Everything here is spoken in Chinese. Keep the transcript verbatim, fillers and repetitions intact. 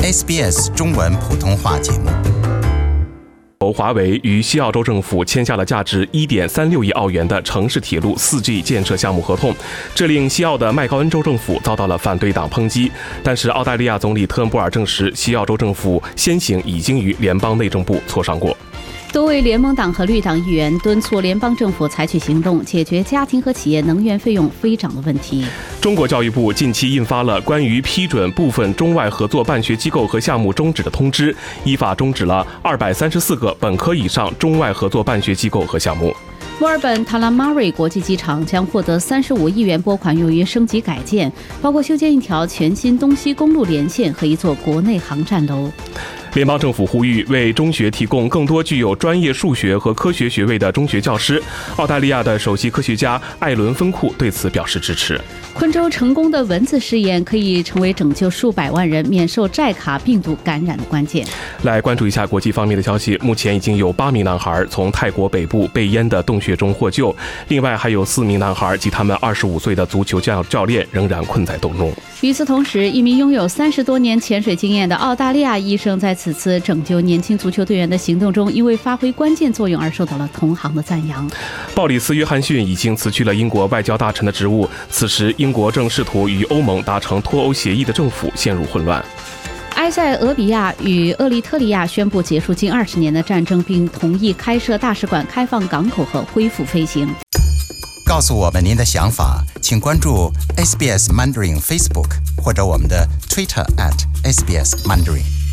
S B S 中文普通话节目。 华为与西澳洲政府签下了价值 一点三六亿澳元的城市铁路 四 G 建设项目合同，这令西澳的麦高恩州政府遭到了反对党抨击。但是澳大利亚总理特恩布尔证实，西澳洲政府先行已经与联邦内政部磋商过。 多位联盟党和绿党议员敦促联邦政府采取行动，解决家庭和企业能源费用飞涨的问题。 中国教育部近期印发了关于批准部分中外合作办学机构和项目终止的通知，依法终止了二百三十四个本科以上中外合作办学机构和项目。 墨尔本塔拉马瑞国际机场将获得三十五亿元拨款，用于升级改建，包括修建一条全新东西公路连线和一座国内航站楼。 联邦政府呼吁为中学提供更多具有专业数学和科学学位的中学教师。澳大利亚的首席科学家艾伦芬库对此表示支持。 昆州成功的蚊子试验可以成为拯救数百万人免受寨卡病毒感染的关键。 来关注一下国际方面的消息，目前已经有八名男孩从泰国北部被淹的洞穴中获救，另外还有四名男孩及他们二十五岁的足球教教练仍然困在洞中。 与此同时，一名拥有三十多年潜水经验的澳大利亚医生在此次拯救年轻足球队员的行动中，因为发挥关键作用而受到了同行的赞扬。 鲍里斯·约翰逊已经辞去了英国外交大臣的职务，此时英国正试图与欧盟达成脱欧协议的政府陷入混乱。 埃塞俄比亚与厄立特里亚宣布结束近二十年的战争，并同意开设大使馆、开放港口和恢复飞行。 告诉我们您的想法，请关注 S B S Mandarin Facebook 或者我们的 Twitter at S B S Mandarin。